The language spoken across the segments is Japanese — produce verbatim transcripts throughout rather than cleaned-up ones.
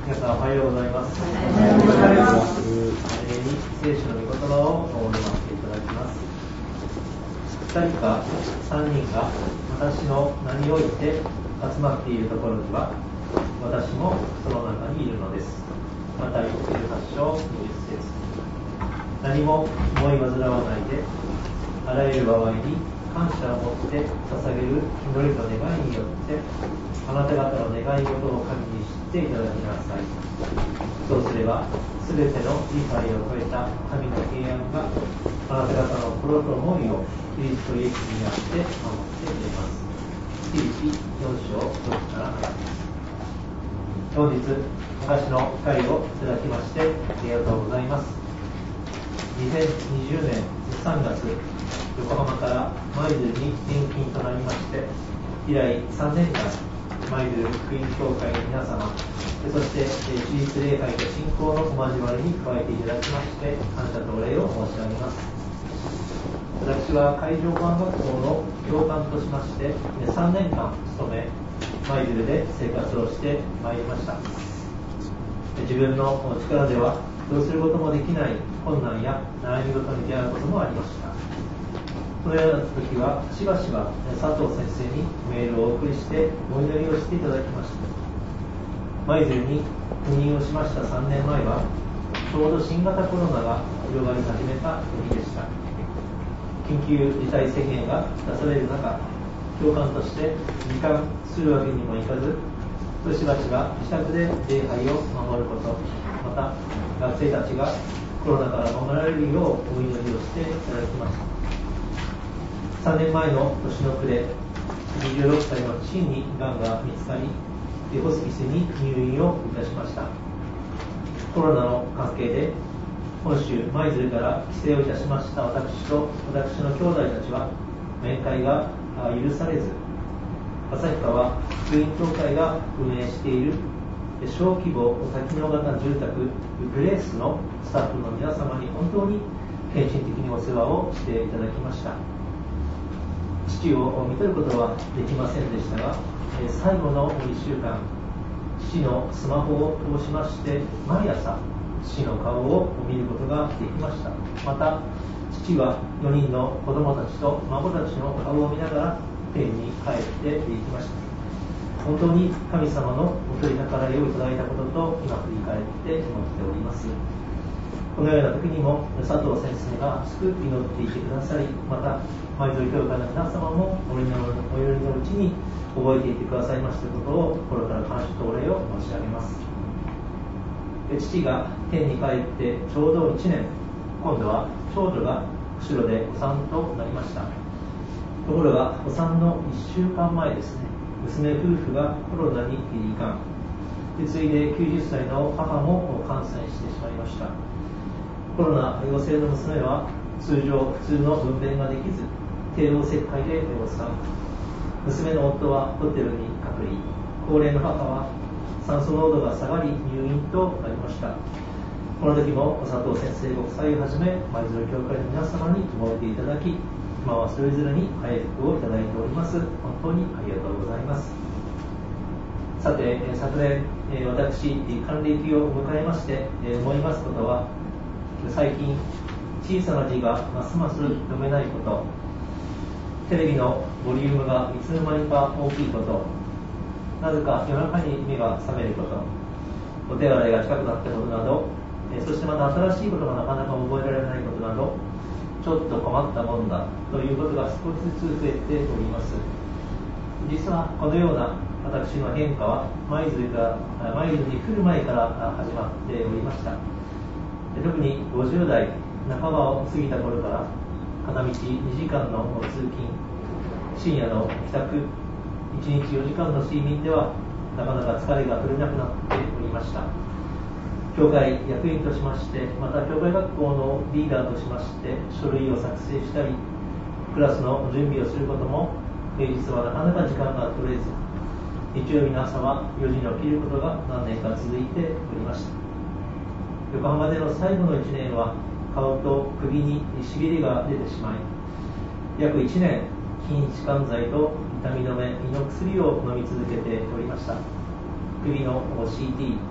皆さんおはようございます。おはようございます。聖書の御言葉を読ませていただきます。ふたりかさんにんが私の名において集まっているところには、私もその中にいるのです。マタイじゅうはち章にじゅっ節。何も思い煩わないで、あらゆる場合に感謝を持って捧げる祈りと願いによって、あなた方の願い事を神に知っていただきなさい。そうすれば、すべての理解を超えた神の平安があなた方の心と思いをキリストイエスにあって守ってくれます。フィリピよん章ろくからなな。本日、私の機会をいただきましてありがとうございます。にせんにじゅうねんさんがつ、横浜から舞鶴に転勤となりまして、以来さんねんかん、舞鶴福音教会の皆様、そして主日礼拝と信仰のお交わりに加えていただきまして、感謝とお礼を申し上げます。私は海上保安学校の教官としまして、さんねんかん勤め、舞鶴で生活をしてまいりました。自分の力ではどうすることもできない困難や悩み事に出会うこともありました。このような時はしばしば佐藤先生にメールをお送りしてお祈りをしていただきました。舞鶴に赴任をしましたさんねんまえはちょうど新型コロナが広がり始めた時でした。緊急事態宣言が出される中、教官として離官するわけにもいかず、しばしば自宅で礼拝を守ること、また学生たちがコロナから守られるようお祈りをしていただきました。さんねんまえの年の暮れ、にじゅうろくさいの父にがんが見つかり、ホスピスに入院をいたしました。コロナの関係で本州舞鶴から帰省をいたしました私と私の兄弟たちは面会が許されず、旭川福音教会が運営している小規模多機能型住宅グレースのスタッフの皆様に本当に献身的にお世話をしていただきました。父を見とることはできませんでしたが、最後のいっしゅうかん、父のスマホを通しまして毎朝父の顔を見ることができました。また父はよにんの子供たちと孫たちの顔を見ながら天に帰っていきました。本当に神様のお取り計らいをいただいたことと今振り返って思っております。このような時にも佐藤先生が熱く祈っていてくださり、また舞鶴教会の皆様もお祈りのうちに覚えていてくださいましたことを心から感謝とお礼を申し上げます。父が天に帰ってちょうどいちねん、今度は長女が釧路でお産となりました。ところがお産のいっしゅうかんまえですね、娘夫婦がコロナに罹患で、次いできゅうじゅっさいの母も感染してしまいました。コロナ陽性の娘は通常普通の分娩ができず帝王切開でお産、娘の夫はホテルに隔離、高齢の母は酸素濃度が下がり入院となりました。この時も佐藤先生ご夫妻をはじめ舞鶴教会の皆様に覚えていただき、今はそれぞれに回復をいただいております。本当にありがとうございます。さて、昨年私還暦を迎えまして思いますことは、最近小さな字がますます読めないこと、テレビのボリュームがいつの間にか大きいこと、なぜか夜中に目が覚めること、お手洗いが近くなったことなど、そしてまた新しいことがなかなか覚えられないことなど、ちょっと困ったもんだということが少しずつ増えております。実はこのような私の変化は舞鶴から舞鶴に来る前から始まっておりました。特にごじゅうだいなかばを過ぎた頃から片道にじかんの通勤、深夜の帰宅、いちにちよじかんの睡眠ではなかなか疲れが取れなくなっておりました。教会役員としまして、また教会学校のリーダーとしまして書類を作成したり、クラスの準備をすることも平日はなかなか時間が取れず、日曜日の朝はよじに起きることが何年か続いておりました。横浜での最後のいちねんは顔と首にしびれが出てしまい、約いちねん筋弛緩剤と痛み止め、胃の薬を飲み続けておりました。首の シーティー、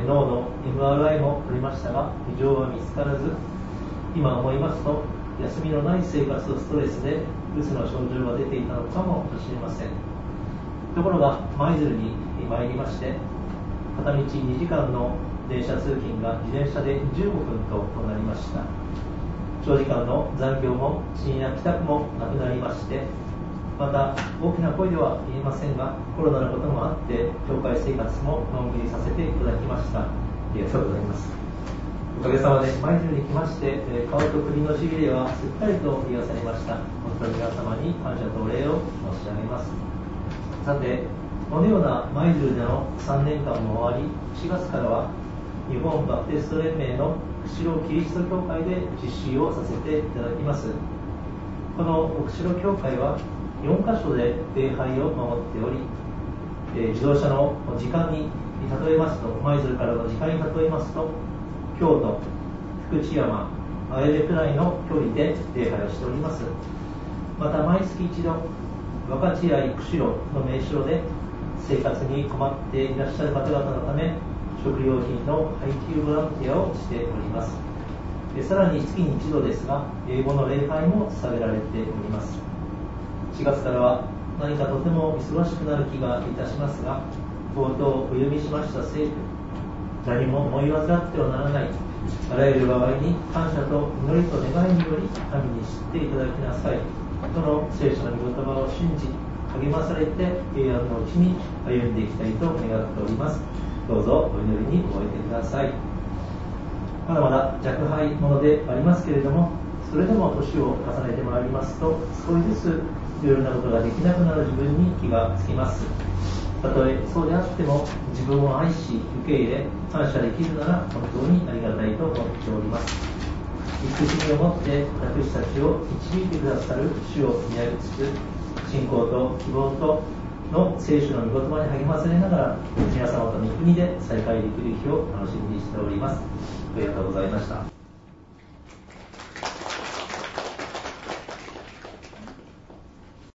ー、脳の エムアールアイ も取りましたが異常は見つからず、今思いますと休みのない生活とストレスでうつの症状が出ていたのかもしれません。ところが舞鶴に参りまして、片道にじかんの電車通勤が自転車でじゅうごふんとなりました。長時間の残業も深夜帰宅もなくなりまして、また大きな声では言えませんが、コロナのこともあって教会生活ものんびりさせていただきました。ありがとうございます。おかげさまで舞鶴に来まして、顔と首のしびれはすっかりと癒されました。本当に皆様に感謝とお礼を申し上げます。さて、このような舞鶴でのさんねんかんも終わり、しがつからは日本バプテスト連盟の釧路キリスト教会で実施をさせていただきます。この釧路教会はよんか所で礼拝を守っており、えー、自動車の時間に例えますと、舞鶴からの時間に例えますと、京都、福知山、綾部くらいの距離で礼拝をしております。また毎月一度、分かち合い釧路の名称で生活に困っていらっしゃる方々のため、食料品の配給ボランティアをしております。さらに月に一度ですが、英語の礼拝も捧げられております。しがつからは何かとても忙しくなる気がいたしますが、冒頭お読みしました聖句、何も思い煩ってはならない、あらゆる場合に感謝と祈りと願いにより神に知っていただきなさい、その聖書の御言葉を信じ励まされて平安のうちに歩んでいきたいと願っております。どうぞお祈りにおいてください。まだまだ若輩者でありますけれども、それでも年を重ねてまいりますと、少しずついろいろなことができなくなる自分に気がつきます。たとえそうであっても、自分を愛し受け入れ感謝できるなら本当にありがたいと思っております。慈しみをもって私たちを導いてくださる主を見上げつつ、信仰と希望との聖書の御言葉に励まされながら、皆様と御国で再会できる日を楽しみにしております。ありがとうございました。